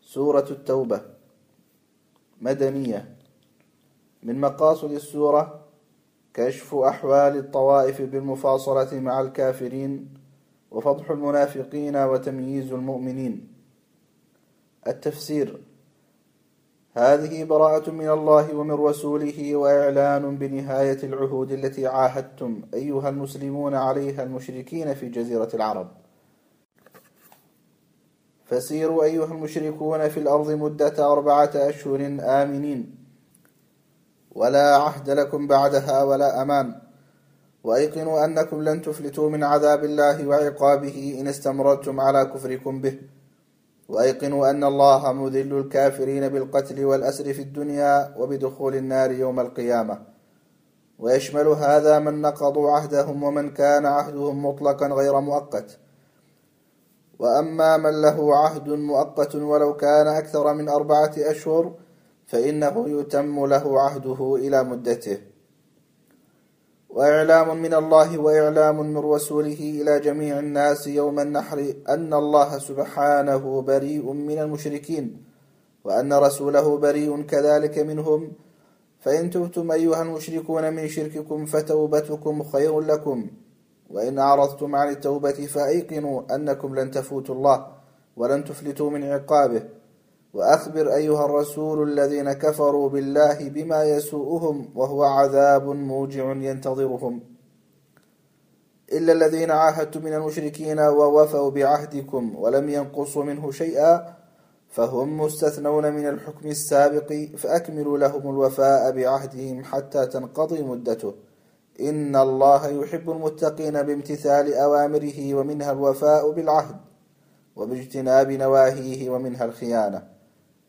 سورة التوبة مدنية. من مقاصد السورة كشف أحوال الطوائف بالمفاصلة مع الكافرين وفضح المنافقين وتمييز المؤمنين. التفسير: هذه براءة من الله ومن رسوله وإعلان بنهاية العهود التي عاهدتم أيها المسلمون عليها المشركين في جزيرة العرب. فسيروا أيها المشركون في الأرض مدة 4 أشهر آمنين، ولا عهد لكم بعدها ولا أمان، وأيقنوا أنكم لن تفلتوا من عذاب الله وعقابه إن استمرتم على كفركم به، وأيقنوا أن الله مذل الكافرين بالقتل والأسر في الدنيا وبدخول النار يوم القيامة. ويشمل هذا من نقضوا عهدهم ومن كان عهدهم مطلقا غير مؤقت. وأما من له عهد مؤقت ولو كان أكثر من 4 أشهر فإنه يتم له عهده إلى مدته. وإعلام من الله وإعلام من رسوله إلى جميع الناس يوم النحر أن الله سبحانه بريء من المشركين، وأن رسوله بريء كذلك منهم. فإن تبتم أيها المشركون من شرككم فتوبتكم خير لكم، وإن أعرضتم عن التوبة فأيقنوا أنكم لن تفوتوا الله ولن تفلتوا من عقابه. وأخبر أيها الرسول الذين كفروا بالله بما يسوءهم وهو عذاب موجع ينتظرهم. إلا الذين عاهدتم من المشركين ووفوا بعهدكم ولم ينقصوا منه شيئا فهم مستثنون من الحكم السابق، فأكملوا لهم الوفاء بعهدهم حتى تنقضي مدته. إن الله يحب المتقين بامتثال أوامره، ومنها الوفاء بالعهد، وباجتناب نواهيه، ومنها الخيانة.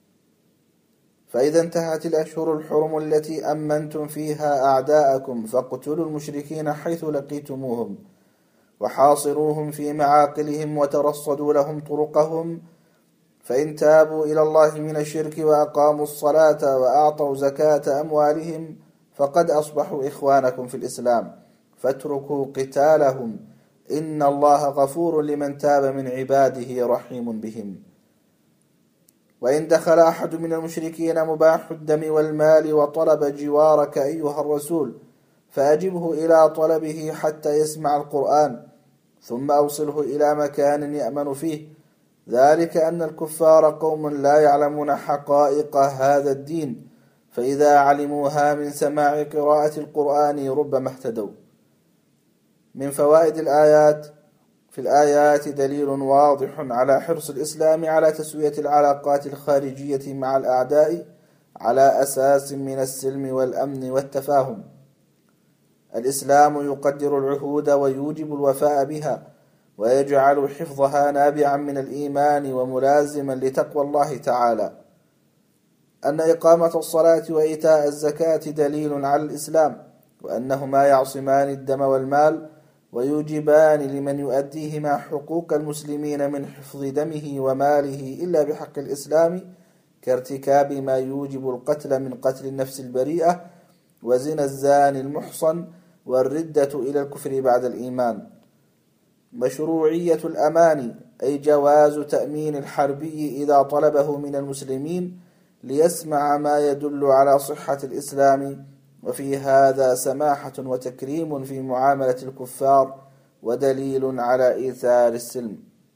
فإذا انتهت الأشهر الحرم التي أمنتم فيها أعداءكم فاقتلوا المشركين حيث لقيتموهم، وحاصروهم في معاقلهم وترصدوا لهم طرقهم. فإن تابوا إلى الله من الشرك وأقاموا الصلاة وأعطوا زكاة أموالهم فقد أصبحوا إخوانكم في الإسلام، فاتركوا قتالهم. إن الله غفور لمن تاب من عباده رحيم بهم. وإن دخل أحد من المشركين مباح الدم والمال وطلب جوارك أيها الرسول فأجبه إلى طلبه حتى يسمع القرآن، ثم أوصله إلى مكان يأمن فيه. ذلك أن الكفار قوم لا يعلمون حقائق هذا الدين، فإذا علموها من سماع قراءة القرآن ربما اهتدوا. من فوائد الآيات: في الآيات دليل واضح على حرص الإسلام على تسوية العلاقات الخارجية مع الأعداء على أساس من السلم والأمن والتفاهم. الإسلام يقدر العهود ويوجب الوفاء بها، ويجعل حفظها نابعا من الإيمان وملازما لتقوى الله تعالى. أن إقامة الصلاة وإيتاء الزكاة دليل على الإسلام، وأنهما يعصمان الدم والمال، ويوجبان لمن يؤديهما حقوق المسلمين من حفظ دمه وماله إلا بحق الإسلام، كارتكاب ما يوجب القتل من قتل النفس البريئة، وزنا الزاني المحصن، والردة إلى الكفر بعد الإيمان. مشروعية الأمان، أي جواز تأمين الحربي إذا طلبه من المسلمين ليسمع ما يدل على صحة الإسلام، وفي هذا سماحة وتكريم في معاملة الكفار، ودليل على إيثار السلم.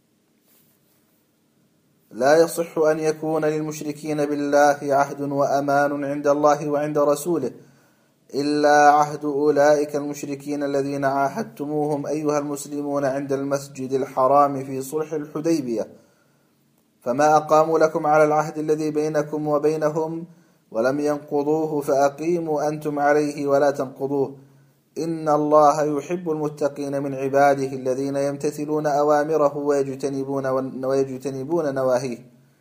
لا يصح أن يكون للمشركين بالله عهد وأمان عند الله وعند رسوله إلا عهد أولئك المشركين الذين عاهدتموهم أيها المسلمون عند المسجد الحرام في صلح الحديبية، فما أقاموا لكم على العهد الذي بينكم وبينهم ولم ينقضوه فأقيموا أنتم عليه ولا تنقضوه. إن الله يحب المتقين من عباده الذين يمتثلون أوامره ويجتنبون نواهيه.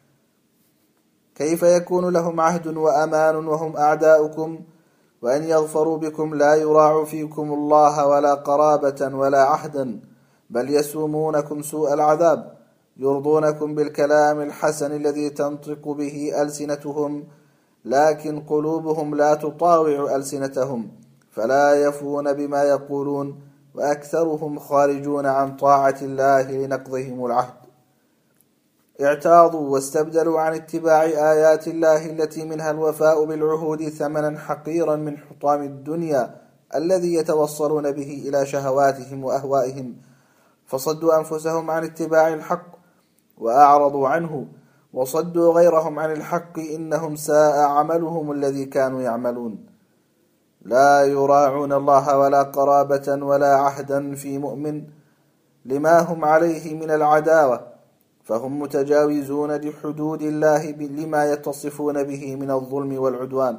كيف يكون لهم عهد وأمان وهم أعداؤكم؟ وأن يغفروا بكم لا يراعوا فيكم الله ولا قرابة ولا عهدا، بل يسومونكم سوء العذاب، يرضونكم بالكلام الحسن الذي تنطق به ألسنتهم، لكن قلوبهم لا تطاوع ألسنتهم، فلا يفون بما يقولون، وأكثرهم خارجون عن طاعة الله لنقضهم العهد. اعتاضوا واستبدلوا عن اتباع آيات الله التي منها الوفاء بالعهود ثمنا حقيرا من حطام الدنيا الذي يتوصلون به إلى شهواتهم وأهوائهم، فصدوا أنفسهم عن اتباع الحق وأعرضوا عنه، وصدوا غيرهم عن الحق، إنهم ساء عملهم الذي كانوا يعملون. لا يراعون الله ولا قرابة ولا عهدا في مؤمن لما هم عليه من العداوة، فهم متجاوزون لحدود الله لما يتصفون به من الظلم والعدوان.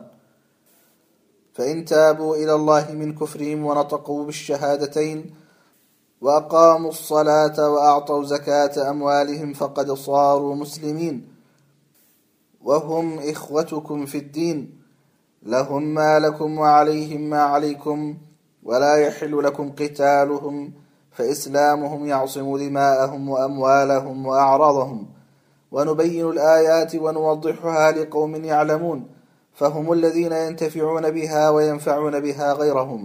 فإن تابوا إلى الله من كفرهم ونطقوا بالشهادتين وأقاموا الصلاة وأعطوا زكاة أموالهم فقد صاروا مسلمين، وهم إخوتكم في الدين، لهم ما لكم وعليهم ما عليكم، ولا يحل لكم قتالهم، فإسلامهم يعصم دماءهم وأموالهم وأعراضهم. ونبين الآيات ونوضحها لقوم يعلمون، فهم الذين ينتفعون بها وينفعون بها غيرهم.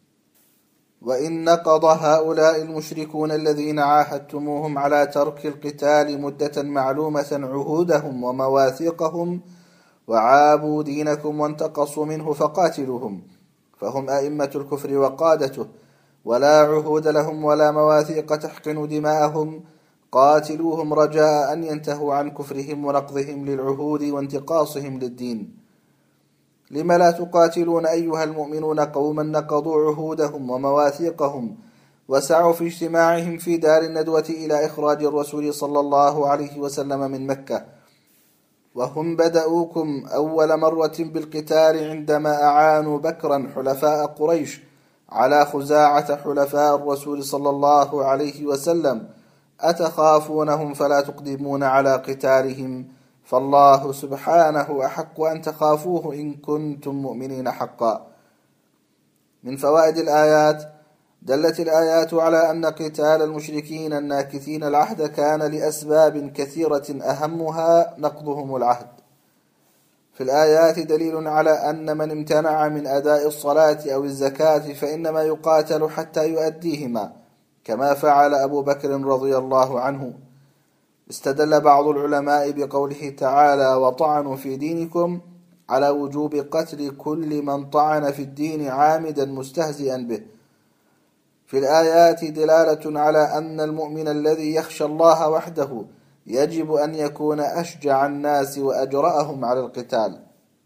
وإن نقض هؤلاء المشركون الذين عاهدتموهم على ترك القتال مدة معلومة عهودهم ومواثيقهم وعابوا دينكم وانتقصوا منه فقاتلوهم، فهم أئمة الكفر وقادته، ولا عهود لهم ولا مواثيق تحقن دماءهم، قاتلوهم رجاء أن ينتهوا عن كفرهم ونقضهم للعهود وانتقاصهم للدين. لم لا تقاتلون أيها المؤمنون قوما نقضوا عهودهم ومواثيقهم وسعوا في اجتماعهم في دار الندوة إلى إخراج الرسول صلى الله عليه وسلم من مكة، وهم بدأوكم أول مرة بالقتال عندما أعانوا بكرا حلفاء قريش على خزاعة حلفاء الرسول صلى الله عليه وسلم، أتخافونهم فلا تقدمون على قتالهم، فالله سبحانه أحق أن تخافوه إن كنتم مؤمنين حقا. من فوائد الآيات: دلت الآيات على أن قتال المشركين الناكثين العهد كان لأسباب كثيرة أهمها نقضهم العهد. في الآيات دليل على أن من امتنع من أداء الصلاة أو الزكاة فإنما يقاتل حتى يؤديهما، كما فعل أبو بكر رضي الله عنه. استدل بعض العلماء بقوله تعالى: وطعنوا في دينكم، على وجوب قتل كل من طعن في الدين عامدا مستهزئا به. في الآيات دلالة على أن المؤمن الذي يخشى الله وحده يجب أن يكون أشجع الناس وأجرأهم على القتال.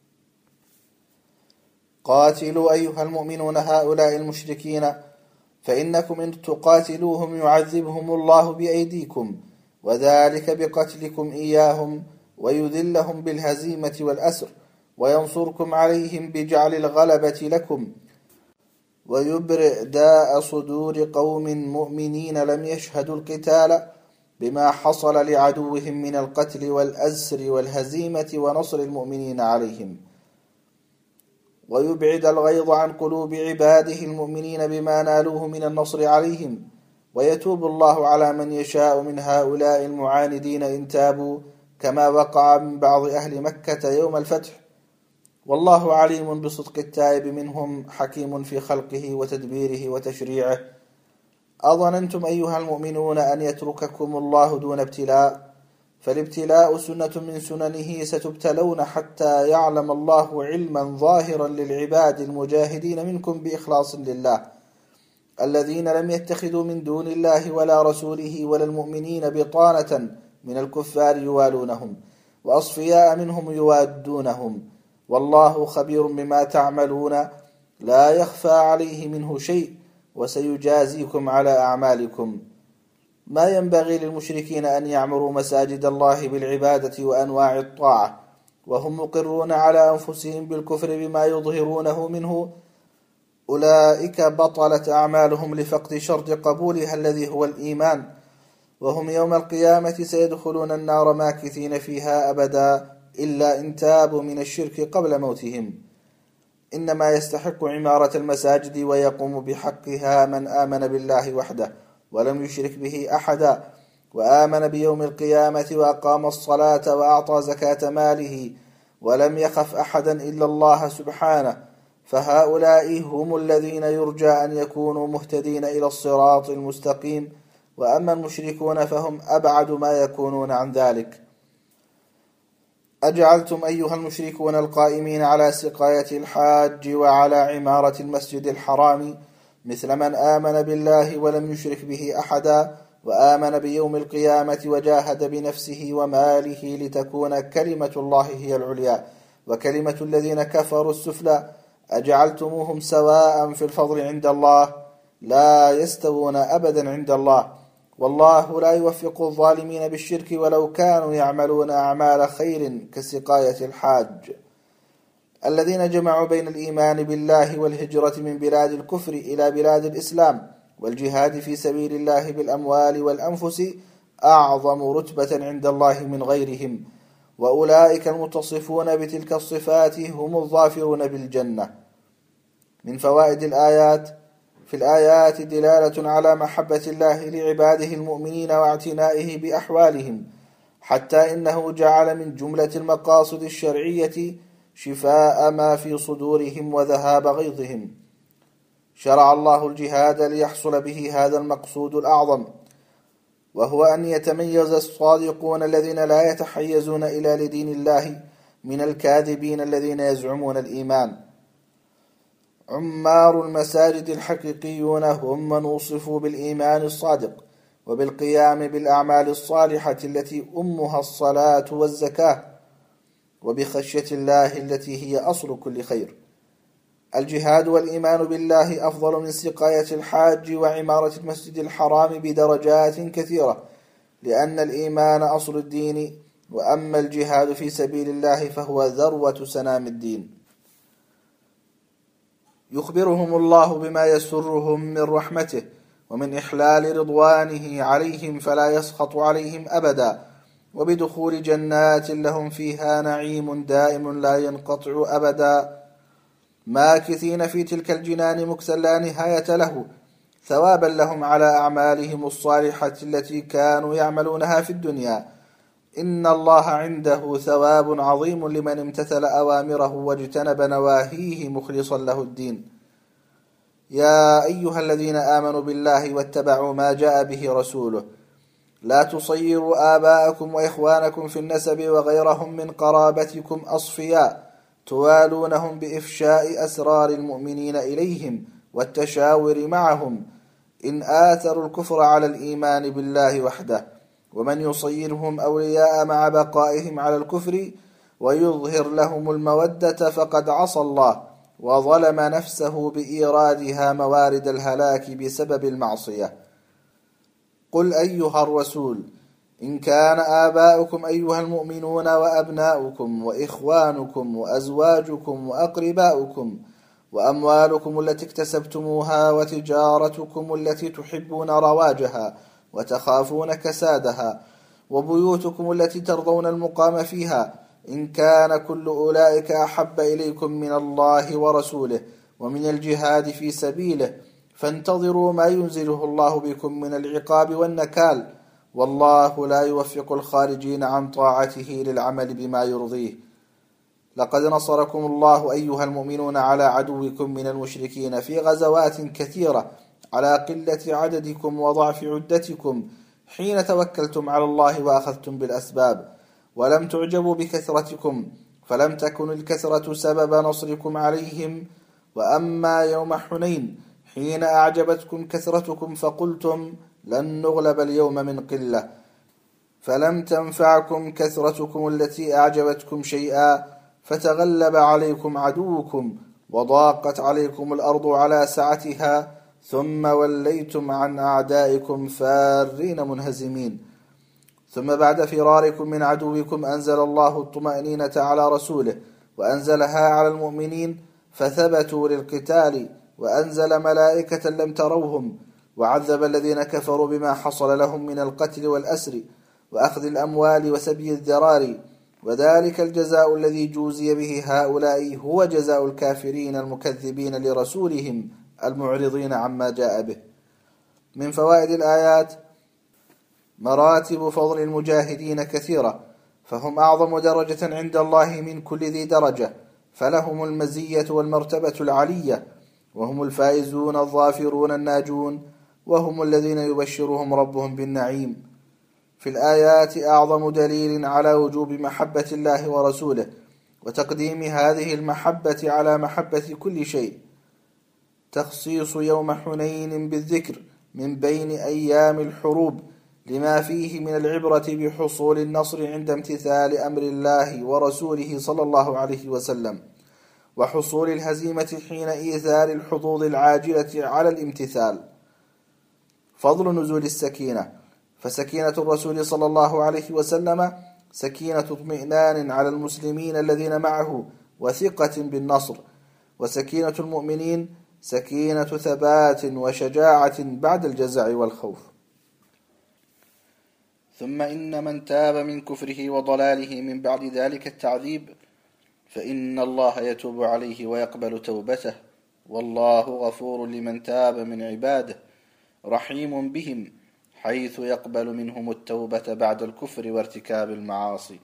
قاتلوا أيها المؤمنون هؤلاء المشركين، فإنكم إن تقاتلوهم يعذبهم الله بأيديكم، وذلك بقتلكم إياهم، ويذلهم بالهزيمة والأسر، وينصركم عليهم بجعل الغلبة لكم، ويبرئ داء صدور قوم مؤمنين لم يشهدوا القتال بما حصل لعدوهم من القتل والأسر والهزيمة ونصر المؤمنين عليهم، ويبعد الغيظ عن قلوب عباده المؤمنين بما نالوه من النصر عليهم، ويتوب الله على من يشاء من هؤلاء المعاندين إن تابوا، كما وقع من بعض أهل مكة يوم الفتح، والله عليم بصدق التائب منهم، حكيم في خلقه وتدبيره وتشريعه. أظننتم أيها المؤمنون أن يترككم الله دون ابتلاء؟ فالابتلاء سنة من سننه، ستبتلون حتى يعلم الله علما ظاهرا للعباد المجاهدين منكم بإخلاص لله، الذين لم يتخذوا من دون الله ولا رسوله ولا المؤمنين بطانة من الكفار يوالونهم، وأصفياء منهم يوادونهم، والله خبير بما تعملون، لا يخفى عليه منه شيء، وسيجازيكم على أعمالكم. ما ينبغي للمشركين أن يعمروا مساجد الله بالعبادة وأنواع الطاعة وهم مقرون على أنفسهم بالكفر بما يظهرونه منه، أولئك بطلت أعمالهم لفقد شرط قبولها الذي هو الإيمان، وهم يوم القيامة سيدخلون النار ماكثين فيها أبدا، إلا إن تابوا من الشرك قبل موتهم. إنما يستحق عمارة المساجد ويقوم بحقها من آمن بالله وحده ولم يشرك به أحدا، وآمن بيوم القيامة وأقام الصلاة وأعطى زكاة ماله ولم يخف أحدا إلا الله سبحانه، فهؤلاء هم الذين يرجى أن يكونوا مهتدين إلى الصراط المستقيم، وأما المشركون فهم أبعد ما يكونون عن ذلك. أجعلتم أيها المشركون القائمين على سقاية الحاج وعلى عمارة المسجد الحرام مثل من آمن بالله ولم يشرك به أحدا وآمن بيوم القيامة وجاهد بنفسه وماله لتكون كلمة الله هي العليا وكلمة الذين كفروا السفلى أجعلتموهم سواء في الفضل عند الله لا يستوون أبدا عند الله والله لا يوفق الظالمين بالشرك ولو كانوا يعملون أعمال خير كسقاية الحاج. الذين جمعوا بين الإيمان بالله والهجرة من بلاد الكفر إلى بلاد الإسلام والجهاد في سبيل الله بالأموال والأنفس أعظم رتبة عند الله من غيرهم، وأولئك المتصفون بتلك الصفات هم الظافرون بالجنة. من فوائد الآيات: في الآيات دلالة على محبة الله لعباده المؤمنين واعتنائه بأحوالهم، حتى إنه جعل من جملة المقاصد الشرعية شفاء ما في صدورهم وذهاب غيظهم. شرع الله الجهاد ليحصل به هذا المقصود الأعظم، وهو أن يتميز الصادقون الذين لا يتحيزون إلى لدين الله من الكاذبين الذين يزعمون الإيمان. عمار المساجد الحقيقيون هم من وصفوا بالإيمان الصادق وبالقيام بالأعمال الصالحة التي أمها الصلاة والزكاة، وبخشية الله التي هي أصل كل خير. الجهاد والإيمان بالله أفضل من سقاية الحاج وعمارة المسجد الحرام بدرجات كثيرة، لأن الإيمان أصل الدين، وأما الجهاد في سبيل الله فهو ذروة سنام الدين. يخبرهم الله بما يسرهم من رحمته ومن إحلال رضوانه عليهم فلا يسخط عليهم أبدا، وبدخول جنات لهم فيها نعيم دائم لا ينقطع أبدا، ماكثين في تلك الجنان مكثا لا نهاية له، ثوابا لهم على أعمالهم الصالحة التي كانوا يعملونها في الدنيا. إن الله عنده ثواب عظيم لمن امتثل أوامره واجتنب نواهيه مخلصا له الدين. يا أيها الذين آمنوا بالله واتبعوا ما جاء به رسوله لا تصيروا آباءكم وإخوانكم في النسب وغيرهم من قرابتكم أصفياء توالونهم بإفشاء أسرار المؤمنين إليهم والتشاور معهم إن آثروا الكفر على الإيمان بالله وحده، ومن يصيرهم أولياء مع بقائهم على الكفر ويظهر لهم المودة فقد عصى الله وظلم نفسه بإيرادها موارد الهلاك بسبب المعصية. قل أيها الرسول إن كان آباؤكم أيها المؤمنون وأبناؤكم وإخوانكم وأزواجكم وأقرباؤكم وأموالكم التي اكتسبتموها وتجارتكم التي تحبون رواجها وتخافون كسادها وبيوتكم التي ترضون المقام فيها، إن كان كل أولئك أحب إليكم من الله ورسوله ومن الجهاد في سبيله فانتظروا ما ينزله الله بكم من العقاب والنكال، والله لا يوفق الخارجين عن طاعته للعمل بما يرضيه. لقد نصركم الله أيها المؤمنون على عدوكم من المشركين في غزوات كثيرة على قلة عددكم وضعف عدتكم حين توكلتم على الله وأخذتم بالأسباب، ولم تعجبوا بكثرتكم، فلم تكن الكثرة سبب نصركم عليهم. وأما يوم حنين حين أعجبتكم كثرتكم فقلتم لن نغلب اليوم من قلة، فلم تنفعكم كثرتكم التي أعجبتكم شيئا، فتغلب عليكم عدوكم وضاقت عليكم الأرض على سعتها، ثم وليتم عن أعدائكم فارين منهزمين. ثم بعد فراركم من عدوكم أنزل الله الطمأنينة على رسوله وأنزلها على المؤمنين فثبتوا للقتال، وأنزل ملائكة لم تروهم، وعذب الذين كفروا بما حصل لهم من القتل والأسر وأخذ الأموال وسبي الذراري، وذلك الجزاء الذي جوزي به هؤلاء هو جزاء الكافرين المكذبين لرسولهم المعرضين عما جاء به. من فوائد الآيات: مراتب فضل المجاهدين كثيرة، فهم أعظم درجة عند الله من كل ذي درجة، فلهم المزية والمرتبة العلية، وهم الفائزون الظافرون الناجون، وهم الذين يبشرهم ربهم بالنعيم. في الآيات أعظم دليل على وجوب محبة الله ورسوله وتقديم هذه المحبة على محبة كل شيء تخصيص يوم حنين بالذكر من بين أيام الحروب لما فيه من العبرة بحصول النصر عند امتثال أمر الله ورسوله صلى الله عليه وسلم، وحصول الهزيمة حين إيثار الحظوظ العاجلة على الامتثال. فضل نزول السكينة: فسكينة الرسول صلى الله عليه وسلم سكينة اطمئنان على المسلمين الذين معه وثقة بالنصر، وسكينة المؤمنين سكينة ثبات وشجاعة بعد الجزع والخوف. ثم إن من تاب من كفره وضلاله من بعد ذلك التعذيب فإن الله يتوب عليه ويقبل توبته، والله غفور لمن تاب من عباده رحيم بهم، حيث يقبل منهم التوبة بعد الكفر وارتكاب المعاصي.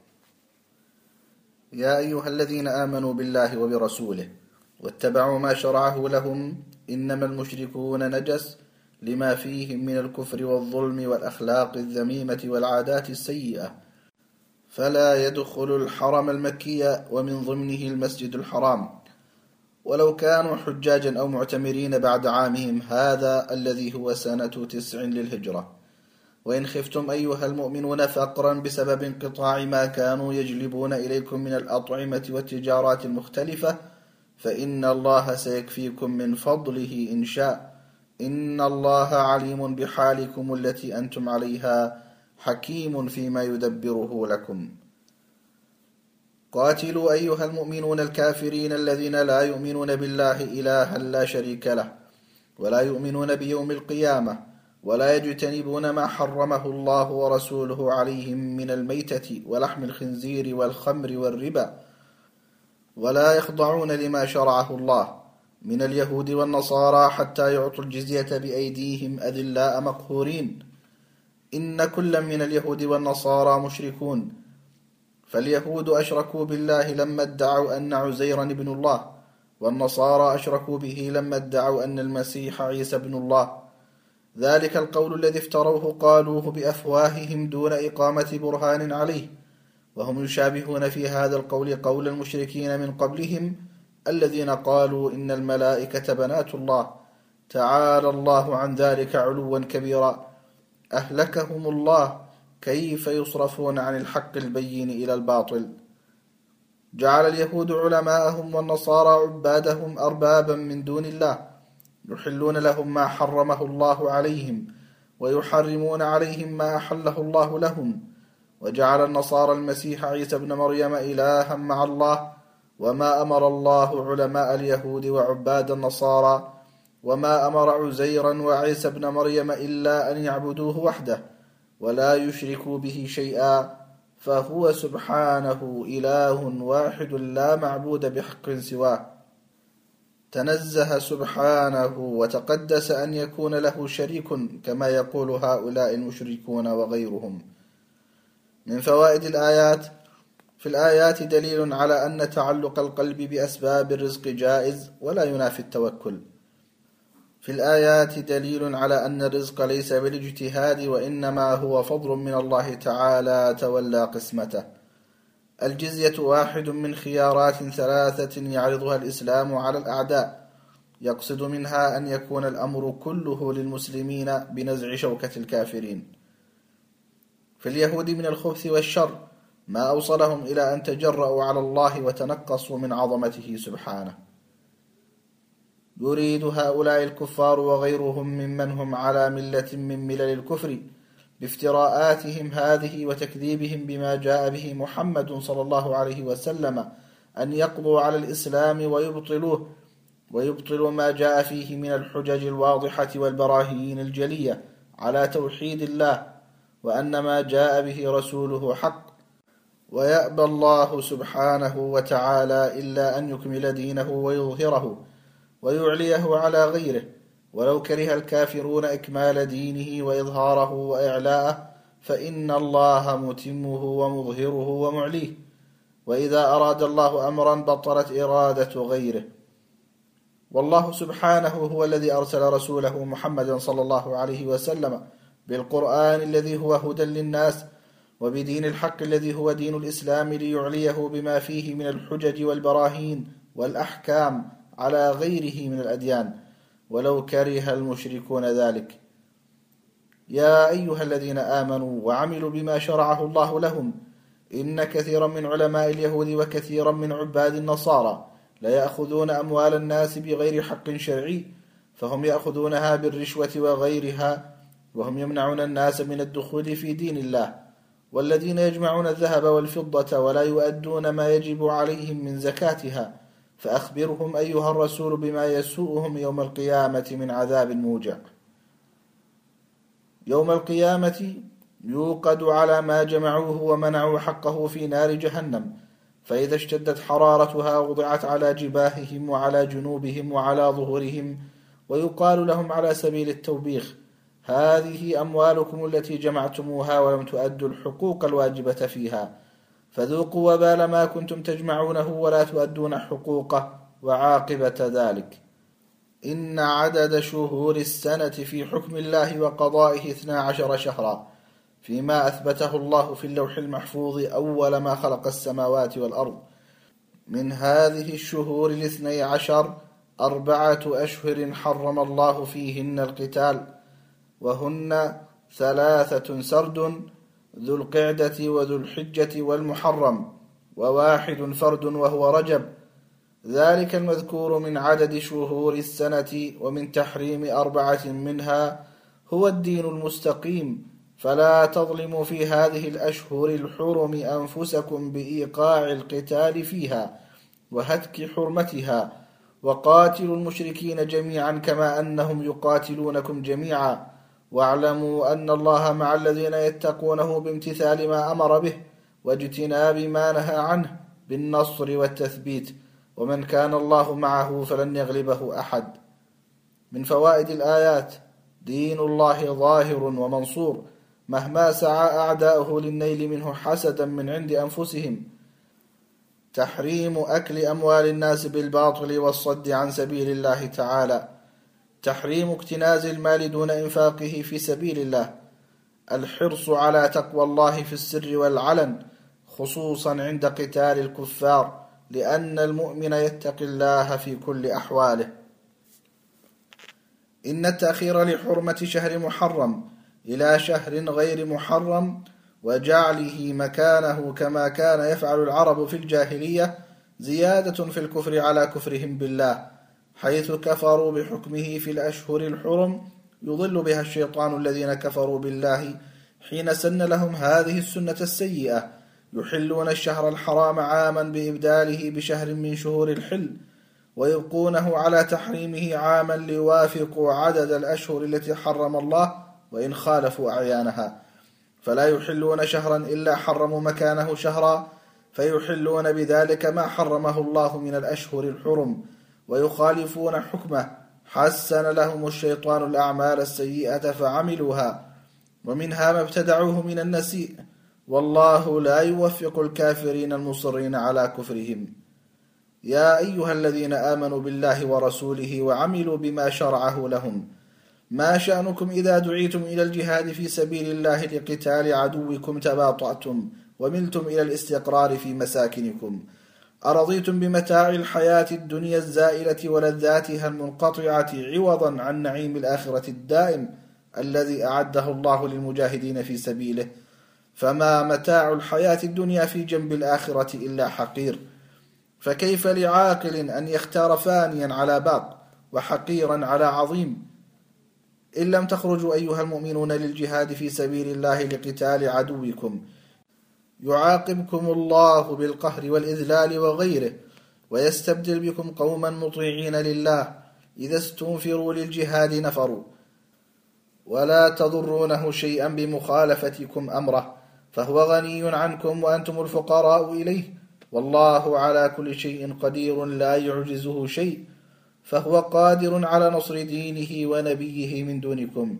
يا أيها الذين آمنوا بالله وبرسوله واتبعوا ما شرعه لهم إنما المشركون نجس لما فيهم من الكفر والظلم والأخلاق الذميمة والعادات السيئة، فلا يدخل الحرم المكي ومن ضمنه المسجد الحرام، ولو كانوا حجاجا أو معتمرين بعد عامهم هذا الذي هو سنة 9 للهجرة. وإن خفتم أيها المؤمنون فقرا بسبب انقطاع ما كانوا يجلبون إليكم من الأطعمة والتجارات المختلفة فإن الله سيكفيكم من فضله إن شاء، إن الله عليم بحالكم التي أنتم عليها حكيم فيما يدبره لكم. قاتلوا أيها المؤمنون الكافرين الذين لا يؤمنون بالله إلها لا شريك له، ولا يؤمنون بيوم القيامة، ولا يجتنبون ما حرمه الله ورسوله عليهم من الميتة ولحم الخنزير والخمر والربا، ولا يخضعون لما شرعه الله من اليهود والنصارى حتى يعطوا الجزية بأيديهم أذلاء مقهورين. إن كل من اليهود والنصارى مشركون، فاليهود أشركوا بالله لما ادعوا أن عزيرا ابن الله، والنصارى أشركوا به لما ادعوا أن المسيح عيسى ابن الله. ذلك القول الذي افتروه قالوه بأفواههم دون إقامة برهان عليه، وهم يشابهون في هذا القول قول المشركين من قبلهم الذين قالوا إن الملائكة بنات الله، تعالى الله عن ذلك علوا كبيرا، أهلكهم الله، كيف يصرفون عن الحق البين إلى الباطل. جعل اليهود علماءهم والنصارى عبادهم أربابا من دون الله، يحلون لهم ما حرمه الله عليهم ويحرمون عليهم ما أحله الله لهم. وجعل النصارى المسيح عيسى ابن مريم إلها مع الله، وما أمر الله علماء اليهود وعباد النصارى وما أمر عزيرا وعيسى ابن مريم إلا أن يعبدوه وحده ولا يشركوا به شيئا، فهو سبحانه إله واحد لا معبود بحق سواه، تنزه سبحانه وتقدس أن يكون له شريك كما يقول هؤلاء المشركون وغيرهم. من فوائد الآيات: في الآيات دليل على أن تعلق القلب بأسباب الرزق جائز ولا ينافي التوكل. في الآيات دليل على أن الرزق ليس بالاجتهاد وإنما هو فضل من الله تعالى تولى قسمته. الجزية واحد من خيارات 3 يعرضها الإسلام على الأعداء، يقصد منها أن يكون الأمر كله للمسلمين بنزع شوكة الكافرين. في اليهود من الخبث والشر ما أوصلهم إلى أن تجرؤوا على الله وتنقصوا من عظمته سبحانه. يريد هؤلاء الكفار وغيرهم ممن هم على ملة من ملل الكفر بافتراءاتهم هذه وتكذيبهم بما جاء به محمد صلى الله عليه وسلم أن يقضوا على الإسلام ويبطلوا ما جاء فيه من الحجج الواضحة والبراهين الجلية على توحيد الله وأن ما جاء به رسوله حق، ويأبى الله سبحانه وتعالى إلا أن يكمل دينه ويظهره ويعليه على غيره، ولو كره الكافرون إكمال دينه وإظهاره وإعلاءه فإن الله متمه ومظهره ومعليه، وإذا أراد الله أمرا بطلت إرادة غيره. والله سبحانه هو الذي أرسل رسوله محمدا صلى الله عليه وسلم بالقرآن الذي هو هدى للناس، وبدين الحق الذي هو دين الإسلام، ليعليه بما فيه من الحجج والبراهين والأحكام على غيره من الأديان، ولو كره المشركون ذلك. يا أيها الذين آمنوا وعملوا بما شرعه الله لهم، إن كثيرا من علماء اليهود وكثيرا من عباد النصارى لا يأخذون أموال الناس بغير حق شرعي، فهم يأخذونها بالرشوة وغيرها، وهم يمنعون الناس من الدخول في دين الله. والذين يجمعون الذهب والفضة ولا يؤدون ما يجب عليهم من زكاتها، فأخبرهم أيها الرسول بما يسوءهم يوم القيامة من عذاب موجع. يوم القيامة يوقد على ما جمعوه ومنعوا حقه في نار جهنم، فإذا اشتدت حرارتها وضعت على جباههم وعلى جنوبهم وعلى ظهورهم، ويقال لهم على سبيل التوبيخ: هذه أموالكم التي جمعتموها ولم تؤدوا الحقوق الواجبة فيها، فذوقوا وبال ما كنتم تجمعونه ولا تؤدون حقوقه، وعاقبة ذلك. إن عدد شهور السنة في حكم الله وقضائه 12 شهرا، فيما أثبته الله في اللوح المحفوظ أول ما خلق السماوات والأرض. من هذه الشهور 12 4 أشهر حرم الله فيهن القتال، وهن 3 سرد: ذو القعدة وذو الحجة والمحرم، و1 فرد وهو رجب. ذلك المذكور من عدد شهور السنة ومن تحريم 4 منها هو الدين المستقيم، فلا تظلموا في هذه الأشهر الحرم أنفسكم بإيقاع القتال فيها وهتك حرمتها، وقاتلوا المشركين جميعا كما أنهم يقاتلونكم جميعا، واعلموا أن الله مع الذين يتقونه بامتثال ما أمر به واجتناب ما نهى عنه بالنصر والتثبيت، ومن كان الله معه فلن يغلبه أحد. من فوائد الآيات: دين الله ظاهر ومنصور مهما سعى أعداؤه للنيل منه حسدا من عند أنفسهم. تحريم أكل أموال الناس بالباطل والصد عن سبيل الله تعالى. تحريم اكتناز المال دون إنفاقه في سبيل الله. الحرص على تقوى الله في السر والعلن، خصوصا عند قتال الكفار، لأن المؤمن يتقي الله في كل أحواله. إن التأخير لحرمة شهر محرم إلى شهر غير محرم وجعله مكانه كما كان يفعل العرب في الجاهلية زيادة في الكفر على كفرهم بالله، حيث كفروا بحكمه في الأشهر الحرم، يضل بها الشيطان الذين كفروا بالله حين سن لهم هذه السنة السيئة، يحلون الشهر الحرام عاما بإبداله بشهر من شهور الحل، ويبقونه على تحريمه عاما ليوافقوا عدد الأشهر التي حرم الله وإن خالفوا أعيانها، فلا يحلون شهرا إلا حرموا مكانه شهرا، فيحلون بذلك ما حرمه الله من الأشهر الحرم، ويخالفون حكمه. حسن لهم الشيطان الأعمال السيئة فعملوها، ومنها ما ابتدعوه من النسيء، والله لا يوفق الكافرين المصرين على كفرهم. يا أيها الذين آمنوا بالله ورسوله وعملوا بما شرعه لهم، ما شأنكم إذا دعيتم إلى الجهاد في سبيل الله لقتال عدوكم تباطأتم وملتم إلى الاستقرار في مساكنكم، أرضيتم بمتاع الحياة الدنيا الزائلة ولذاتها المنقطعة عوضا عن نعيم الآخرة الدائم الذي أعده الله للمجاهدين في سبيله، فما متاع الحياة الدنيا في جنب الآخرة إلا حقير، فكيف لعاقل أن يختار فانيا على باق وحقيرا على عظيم؟ إن لم تخرجوا أيها المؤمنون للجهاد في سبيل الله لقتال عدوكم يعاقبكم الله بالقهر والإذلال وغيره، ويستبدل بكم قوما مطيعين لله إذا استنفروا للجهاد نفروا، ولا تضرونه شيئا بمخالفتكم أمره، فهو غني عنكم وأنتم الفقراء إليه، والله على كل شيء قدير لا يعجزه شيء، فهو قادر على نصر دينه ونبيه من دونكم.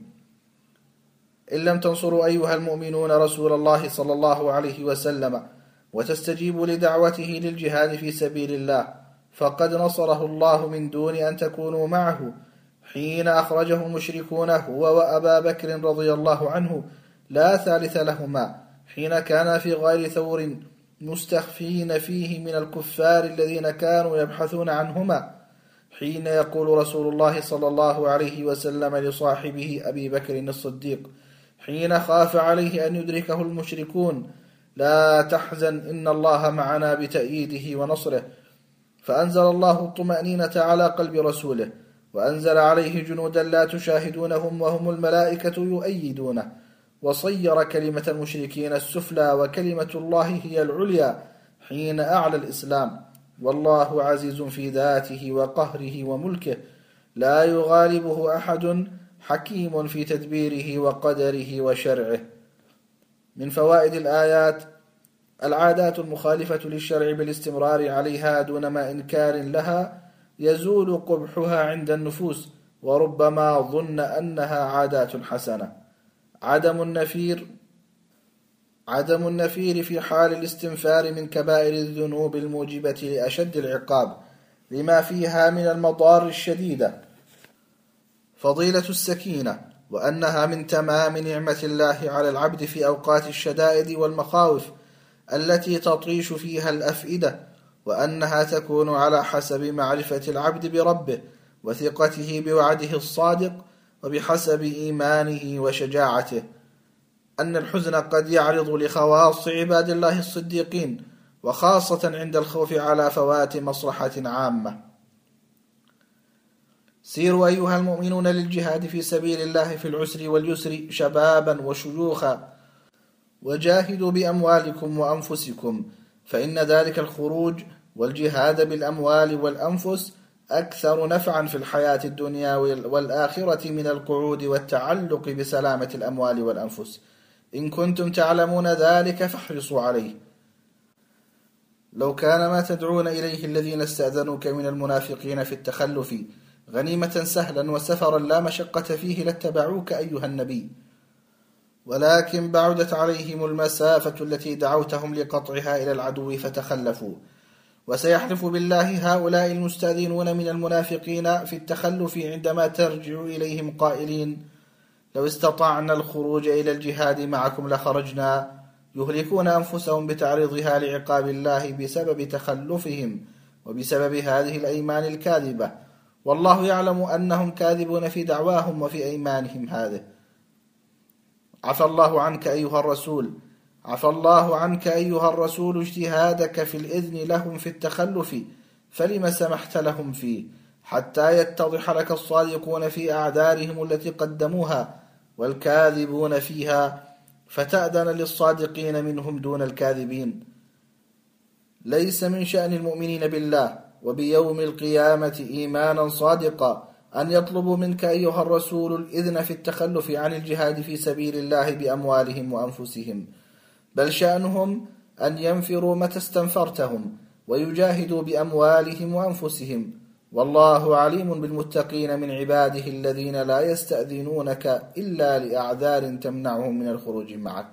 إن لم تنصروا أيها المؤمنون رسول الله صلى الله عليه وسلم وتستجيبوا لدعوته للجهاد في سبيل الله، فقد نصره الله من دون أن تكونوا معه حين أخرجه المشركون هو وأبا بكر رضي الله عنه لا ثالث لهما، حين كان في غير ثور مستخفين فيه من الكفار الذين كانوا يبحثون عنهما، حين يقول رسول الله صلى الله عليه وسلم لصاحبه أبي بكر الصديق حين خاف عليه أن يدركه المشركون: لا تحزن إن الله معنا بتأييده ونصره. فأنزل الله الطمأنينة على قلب رسوله، وأنزل عليه جنودا لا تشاهدونهم وهم الملائكة يؤيدونه، وصير كلمة المشركين السفلى وكلمة الله هي العليا حين أعلى الإسلام، والله عزيز في ذاته وقهره وملكه، لا يغالبه أحد، حكيم في تدبيره وقدره وشرعه. من فوائد الآيات: العادات المخالفة للشرع بالاستمرار عليها دون ما إنكار لها يزول قبحها عند النفوس، وربما ظن أنها عادات حسنة. عدم النفير في حال الاستنفار من كبائر الذنوب الموجبة لأشد العقاب لما فيها من المضار الشديدة. فضيلة السكينة، وأنها من تمام نعمة الله على العبد في أوقات الشدائد والمخاوف التي تطيش فيها الأفئدة، وأنها تكون على حسب معرفة العبد بربه وثقته بوعده الصادق، وبحسب إيمانه وشجاعته. أن الحزن قد يعرض لخواص عباد الله الصديقين، وخاصة عند الخوف على فوات مصلحة عامة. سيروا أيها المؤمنون للجهاد في سبيل الله في العسر واليسر شبابا وشيوخا، وجاهدوا بأموالكم وأنفسكم، فإن ذلك الخروج والجهاد بالأموال والأنفس أكثر نفعا في الحياة الدنيا والآخرة من القعود والتعلق بسلامة الأموال والأنفس. إن كنتم تعلمون ذلك فاحرصوا عليه. لو كان ما تدعون إليه الذين استأذنوك من المنافقين في التخلف غنيمة سهلا وسفرا لا مشقة فيه لاتبعوك أيها النبي، ولكن بعدت عليهم المسافة التي دعوتهم لقطعها إلى العدو فتخلفوا. وسيحلف بالله هؤلاء المستأذنون من المنافقين في التخلف عندما ترجع إليهم قائلين: لو استطعنا الخروج إلى الجهاد معكم لخرجنا، يهلكون أنفسهم بتعريضها لعقاب الله بسبب تخلفهم وبسبب هذه الأيمان الكاذبة، والله يعلم أنهم كاذبون في دعواهم وفي أيمانهم هذه. عفى الله عنك أيها الرسول اجتهادك في الإذن لهم في التخلف، فلم سمحت لهم فيه، حتى يتضح لك الصادقون في أعذارهم التي قدموها والكاذبون فيها، فتأذن للصادقين منهم دون الكاذبين. ليس من شأن المؤمنين بالله وبيوم القيامة إيمانا صادقا أن يطلبوا منك أيها الرسول الإذن في التخلف عن الجهاد في سبيل الله بأموالهم وأنفسهم، بل شأنهم أن ينفروا متى استنفرتهم ويجاهدوا بأموالهم وأنفسهم، والله عليم بالمتقين من عباده الذين لا يستأذنونك إلا لأعذار تمنعهم من الخروج معك.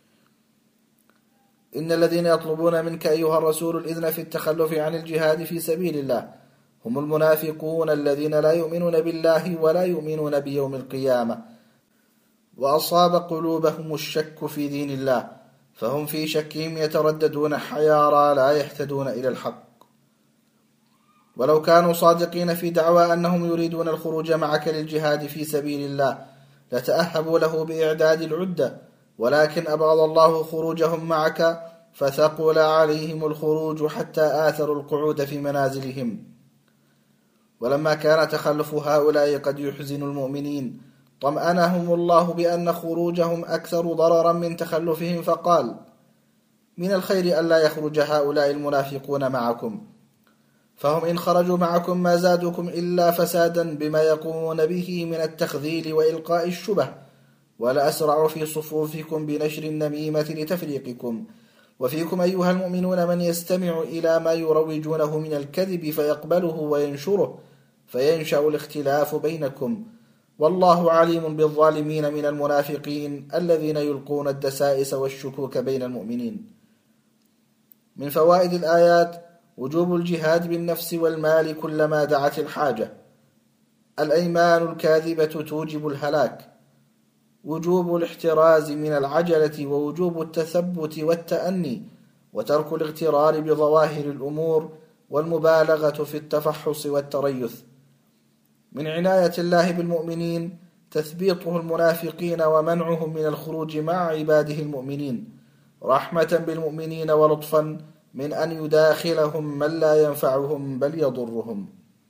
إن الذين يطلبون منك أيها الرسول الإذن في التخلف عن الجهاد في سبيل الله هم المنافقون الذين لا يؤمنون بالله ولا يؤمنون بيوم القيامة، وأصاب قلوبهم الشك في دين الله، فهم في شكهم يترددون حيارى لا يهتدون إلى الحق. ولو كانوا صادقين في دعوى أنهم يريدون الخروج معك للجهاد في سبيل الله لتأهبوا له بإعداد العدة، ولكن أبغض الله خروجهم معك فثقل عليهم الخروج حتى آثروا القعود في منازلهم. ولما كان تخلف هؤلاء قد يحزن المؤمنين طمأنهم الله بأن خروجهم أكثر ضررا من تخلفهم، فقال: من الخير ألا يخرج هؤلاء المنافقون معكم، فهم إن خرجوا معكم ما زادوكم إلا فسادا بما يقومون به من التخذيل وإلقاء الشبه، ولأسرعوا في صفوفكم بنشر النميمة لتفريقكم. وفيكم أيها المؤمنون من يستمع إلى ما يروجونه من الكذب فيقبله وينشره، فينشأ الاختلاف بينكم، والله عليم بالظالمين من المنافقين الذين يلقون الدسائس والشكوك بين المؤمنين. من فوائد الآيات: وجوب الجهاد بالنفس والمال كلما دعت الحاجة. الأيمان الكاذبة توجب الهلاك. وجوب الاحتراز من العجلة، ووجوب التثبت والتأني، وترك الاغترار بظواهر الأمور، والمبالغة في التفحص والتريث. من عناية الله بالمؤمنين تثبيطه المنافقين ومنعهم من الخروج مع عباده المؤمنين، رحمة بالمؤمنين ولطفا من أن يداخلهم من لا ينفعهم بل يضرهم.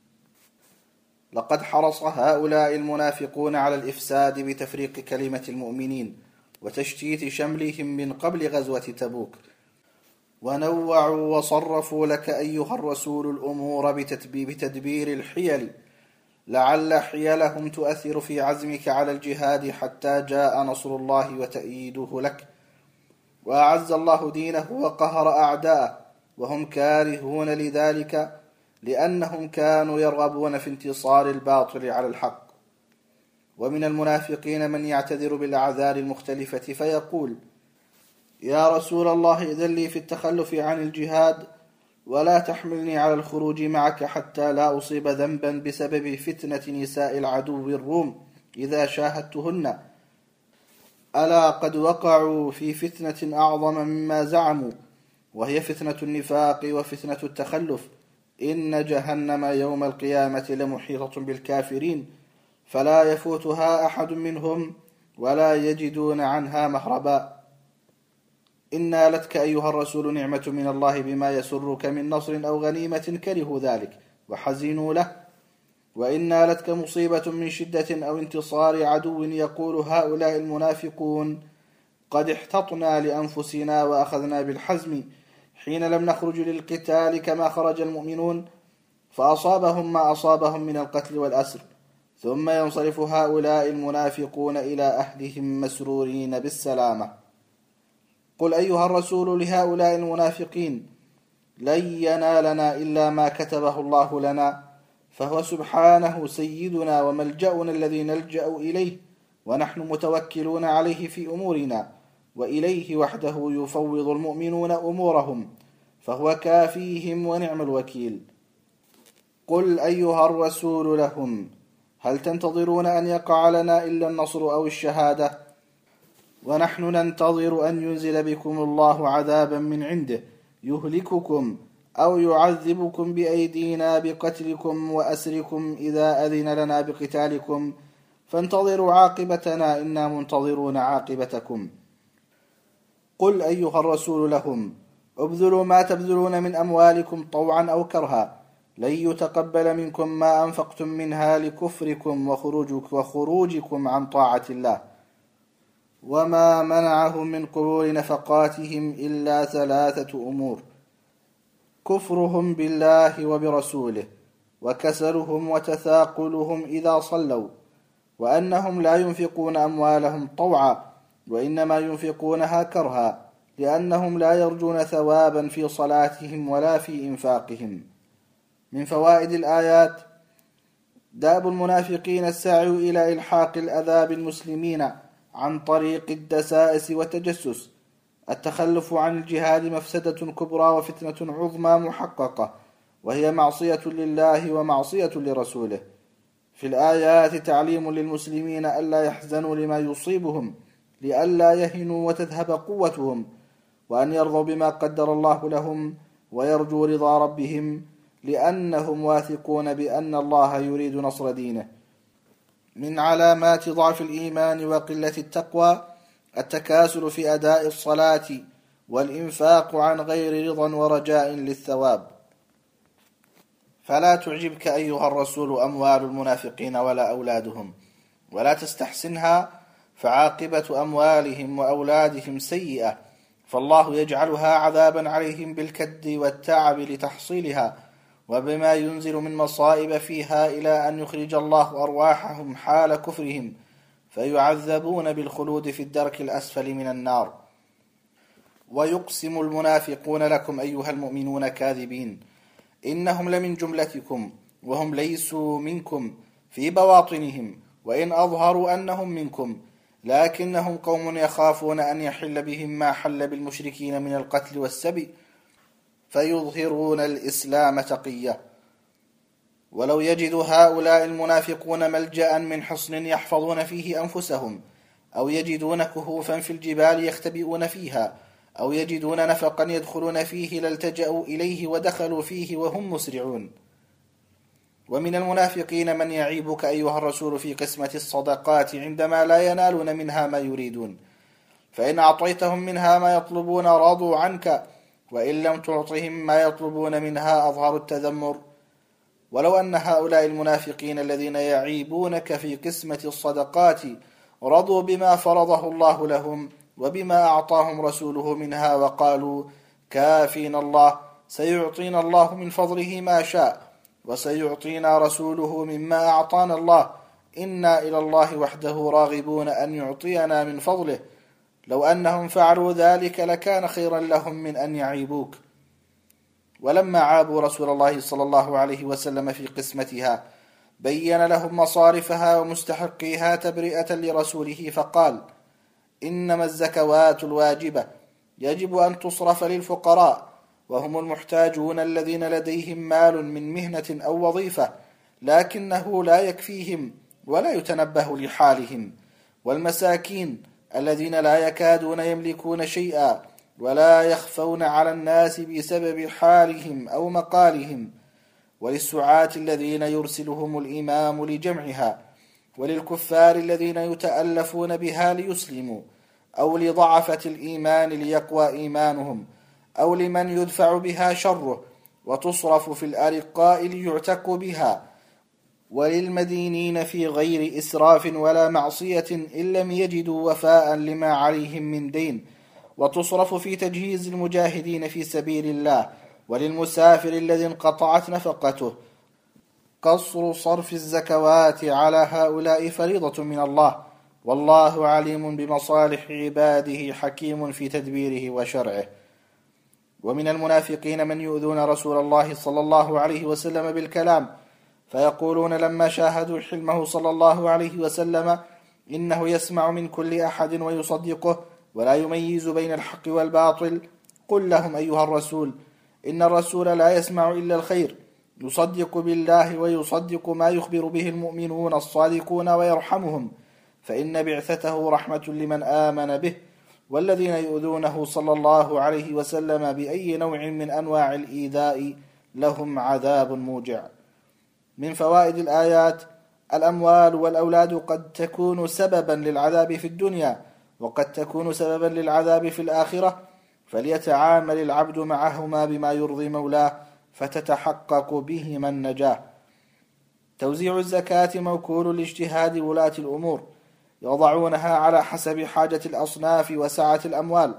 لقد حرص هؤلاء المنافقون على الإفساد بتفريق كلمة المؤمنين وتشتيت شملهم من قبل غزوة تبوك، ونوعوا وصرفوا لك أيها الرسول الأمور بتدبير الحيل، لعل حيلهم تؤثر في عزمك على الجهاد حتى جاء نصر الله وتأييده لك، وأعز الله دينه وقهر أعداءه، وهم كارهون لذلك لأنهم كانوا يرغبون في انتصار الباطل على الحق. ومن المنافقين من يعتذر بالأعذار المختلفة فيقول: يا رسول الله إذن لي في التخلف عن الجهاد، ولا تحملني على الخروج معك حتى لا أصيب ذنبا بسبب فتنة نساء العدو الروم إذا شاهدتهن، ألا قد وقعوا في فتنة أعظم مما زعموا، وهي فتنة النفاق وفتنة التخلف. إن جهنم يوم القيامة لمحيطة بالكافرين، فلا يفوتها أحد منهم ولا يجدون عنها مهربا. إنا لتك أيها الرسول نعمة من الله بما يسرك من نصر أو غنيمة كرهوا ذلك وحزنوا له، وإنا لتك مصيبة من شدة أو انتصار عدو يقول هؤلاء المنافقون: قد احتطنا لأنفسنا وأخذنا بالحزم حين لم نخرج للقتال كما خرج المؤمنون، فأصابهم ما أصابهم من القتل والأسر، ثم ينصرف هؤلاء المنافقون إلى أهلهم مسرورين بالسلامة. قل أيها الرسول لهؤلاء المنافقين: لن ينالنا إلا ما كتبه الله لنا، فهو سبحانه سيدنا وملجأنا الذي نلجأ إليه، ونحن متوكلون عليه في أمورنا، وإليه وحده يفوض المؤمنون أمورهم، فهو كافيهم ونعم الوكيل. قل أيها الرسول لهم: هل تنتظرون أن يقع لنا إلا النصر أو الشهادة؟ ونحن ننتظر أن ينزل بكم الله عذابا من عنده يهلككم أو يعذبكم بأيدينا بقتلكم وأسركم إذا أذن لنا بقتالكم، فانتظروا عاقبتنا إنا منتظرون عاقبتكم. قل أيها الرسول لهم: ابذلوا ما تبذلون من أموالكم طوعا أو كرها، لن يتقبل منكم ما أنفقتم منها لكفركم وخروجكم عن طاعة الله، وما منعهم من قبول نفقاتهم إلا 3 أمور: كفرهم بالله وبرسوله، وكسلهم وتثاقلهم إذا صلوا، وأنهم لا ينفقون أموالهم طوعا وإنما ينفقونها كرها، لأنهم لا يرجون ثوابا في صلاتهم ولا في إنفاقهم. من فوائد الآيات: داب المنافقين السعي إلى إلحاق الأذى بالمسلمين عن طريق الدسائس والتجسس. التخلف عن الجهاد مفسدة كبرى وفتنة عظمى محققة، وهي معصية لله ومعصية لرسوله. في الآيات تعليم للمسلمين ألا يحزنوا لما يصيبهم لئلا يهنوا وتذهب قوتهم، وأن يرضوا بما قدر الله لهم ويرجوا رضا ربهم، لأنهم واثقون بأن الله يريد نصر دينه. من علامات ضعف الإيمان وقلة التقوى التكاسل في أداء الصلاة والإنفاق عن غير رضا ورجاء للثواب. فلا تعجبك أيها الرسول أموال المنافقين ولا أولادهم، ولا تستحسنها، فعاقبة أموالهم وأولادهم سيئة، فالله يجعلها عذابا عليهم بالكد والتعب لتحصيلها، وبما ينزل من مصائب فيها، إلى أن يخرج الله أرواحهم حال كفرهم فيعذبون بالخلود في الدرك الأسفل من النار. ويقسم المنافقون لكم أيها المؤمنون كاذبين إنهم لمن جملتكم وهم ليسوا منكم في بواطنهم، وإن أظهروا أنهم منكم، لكنهم قوم يخافون أن يحل بهم ما حل بالمشركين من القتل والسبي، فيظهرون الإسلام تقية. ولو يجد هؤلاء المنافقون ملجأ من حصن يحفظون فيه أنفسهم، أو يجدون كهوفا في الجبال يختبئون فيها، أو يجدون نفقا يدخلون فيه لالتجأوا إليه ودخلوا فيه وهم مسرعون. ومن المنافقين من يعيبك أيها الرسول في قسمة الصدقات عندما لا ينالون منها ما يريدون، فإن أعطيتهم منها ما يطلبون رضوا عنك، وإن لم تعطهم ما يطلبون منها أظهروا التذمر. ولو أن هؤلاء المنافقين الذين يعيبونك في قسمة الصدقات رضوا بما فرضه الله لهم وبما أعطاهم رسوله منها وقالوا كافينا الله، سيعطينا الله من فضله ما شاء، وسيعطينا رسوله مما أعطانا الله، إنا إلى الله وحده راغبون أن يعطينا من فضله، لو أنهم فعلوا ذلك لكان خيرا لهم من أن يعيبوك. ولما عابوا رسول الله صلى الله عليه وسلم في قسمتها بين لهم مصارفها ومستحقيها تبرئة لرسوله، فقال إنما الزكوات الواجبة يجب أن تصرف للفقراء، وهم المحتاجون الذين لديهم مال من مهنة أو وظيفة لكنه لا يكفيهم ولا يتنبه لحالهم، والمساكين الذين لا يكادون يملكون شيئا ولا يخفون على الناس بسبب حالهم أو مقالهم، وللسعاة الذين يرسلهم الإمام لجمعها، وللكفار الذين يتألفون بها ليسلموا، أو لضعفة الإيمان ليقوى إيمانهم، أو لمن يدفع بها شره وتصرف في الأرقاء ليعتقوا بها، وللمدينين في غير إسراف ولا معصية إن لم يجدوا وفاء لما عليهم من دين، وتصرف في تجهيز المجاهدين في سبيل الله، وللمسافر الذي انقطعت نفقته. قصر صرف الزكوات على هؤلاء فريضة من الله، والله عليم بمصالح عباده حكيم في تدبيره وشرعه. ومن المنافقين من يؤذون رسول الله صلى الله عليه وسلم بالكلام، فيقولون لما شاهدوا حلمه صلى الله عليه وسلم إنه يسمع من كل أحد ويصدقه ولا يميز بين الحق والباطل، قل لهم أيها الرسول إن الرسول لا يسمع إلا الخير، يصدق بالله ويصدق ما يخبر به المؤمنون الصادقون ويرحمهم، فإن بعثته رحمة لمن آمن به، والذين يؤذونه صلى الله عليه وسلم بأي نوع من أنواع الإيذاء لهم عذاب موجع. من فوائد الآيات: الأموال والأولاد قد تكون سببا للعذاب في الدنيا وقد تكون سببا للعذاب في الآخرة، فليتعامل العبد معهما بما يرضي مولاه فتتحقق بهما النجاة. توزيع الزكاة موكول لاجتهاد ولاة الأمور، يضعونها على حسب حاجة الأصناف وسعة الأموال.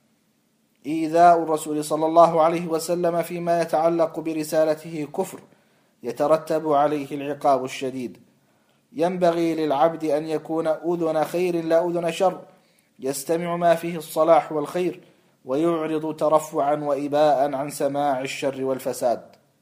إيذاء الرسول صلى الله عليه وسلم فيما يتعلق برسالته كفر يترتب عليه العقاب الشديد. ينبغي للعبد أن يكون أذن خير لا أذن شر، يستمع ما فيه الصلاح والخير ويعرض ترفعا وإباء عن سماع الشر والفساد.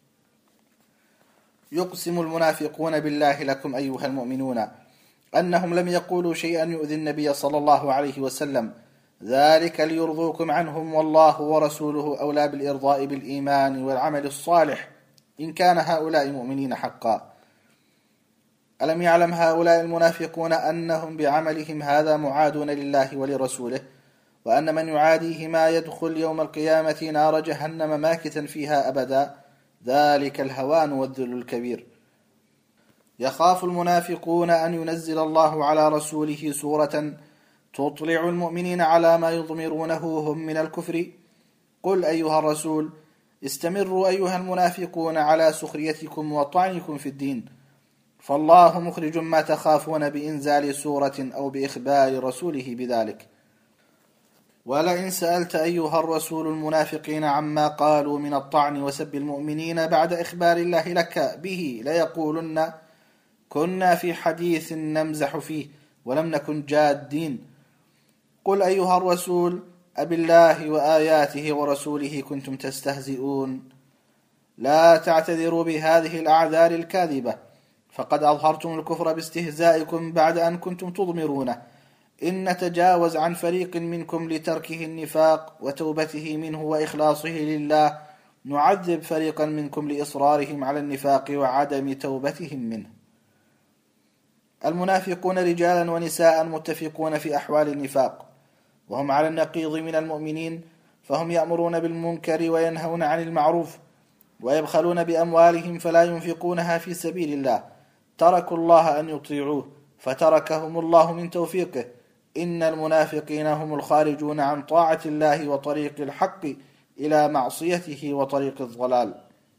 يقسم المنافقون بالله لكم أيها المؤمنون أنهم لم يقولوا شيئا يؤذي النبي صلى الله عليه وسلم، ذلك ليرضوكم عنهم، والله ورسوله أولى بالإرضاء بالإيمان والعمل الصالح إن كان هؤلاء مؤمنين حقا. ألم يعلم هؤلاء المنافقون أنهم بعملهم هذا معادون لله ولرسوله، وأن من يعاديهما يدخل يوم القيامة نار جهنم ماكثا فيها أبدا، ذلك الهوان والذل الكبير. يخاف المنافقون أن ينزل الله على رسوله سورة تطلع المؤمنين على ما يضمرونه هم من الكفر. قل أيها الرسول استمروا أيها المنافقون على سخريتكم وطعنكم في الدين، فالله مخرج ما تخافون بإنزال سورة أو بإخبار رسوله بذلك. ولئن سألت أيها الرسول المنافقين عما قالوا من الطعن وسب المؤمنين بعد إخبار الله لك به ليقولن كنا في حديث نمزح فيه ولم نكن جادين. قل أيها الرسول أبالله وآياته ورسوله كنتم تستهزئون؟ لا تعتذروا بهذه الأعذار الكاذبة، فقد أظهرتم الكفر باستهزائكم بعد أن كنتم تضمرونه. إن نتجاوز عن فريق منكم لتركه النفاق وتوبته منه وإخلاصه لله نعذب فريقا منكم لإصرارهم على النفاق وعدم توبتهم منه. المنافقون رجالا ونساء متفقون في أحوال النفاق، وهم على النقيض من المؤمنين، فهم يأمرون بالمنكر وينهون عن المعروف، ويبخلون بأموالهم فلا ينفقونها في سبيل الله، تركوا الله أن يطيعوه فتركهم الله من توفيقه. إن المنافقين هم الخارجون عن طاعة الله وطريق الحق إلى معصيته وطريق الضلال.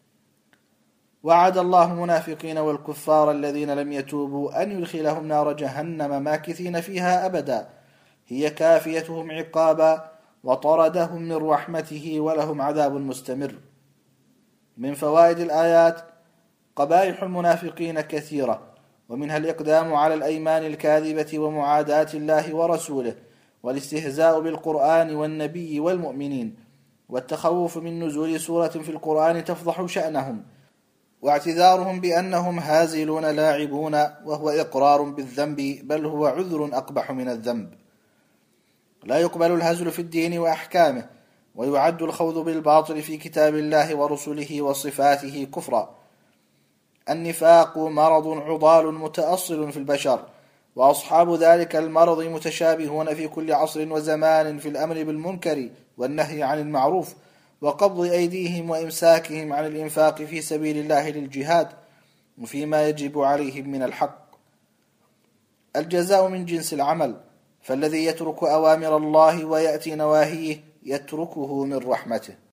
وعد الله المنافقين والكفار الذين لم يتوبوا أن يدخلهم نار جهنم ماكثين فيها أبدا، هي كافيتهم عقابا، وطردهم من رحمته ولهم عذاب مستمر. من فوائد الآيات: قبائح المنافقين كثيرة، ومنها الإقدام على الأيمان الكاذبة ومعاداة الله ورسوله، والاستهزاء بالقرآن والنبي والمؤمنين، والتخوف من نزول سورة في القرآن تفضح شأنهم، واعتذارهم بأنهم هازلون لاعبون، وهو إقرار بالذنب، بل هو عذر أقبح من الذنب. لا يقبل الهزل في الدين وأحكامه، ويعد الخوض بالباطل في كتاب الله ورسله وصفاته كفرا. النفاق مرض عضال متأصل في البشر، وأصحاب ذلك المرض متشابهون في كل عصر وزمان في الأمر بالمنكر والنهي عن المعروف، وقبض أيديهم وإمساكهم عن الإنفاق في سبيل الله للجهاد وفيما يجب عليهم من الحق. الجزاء من جنس العمل، فالذي يترك أوامر الله ويأتي نواهيه يتركه من رحمته.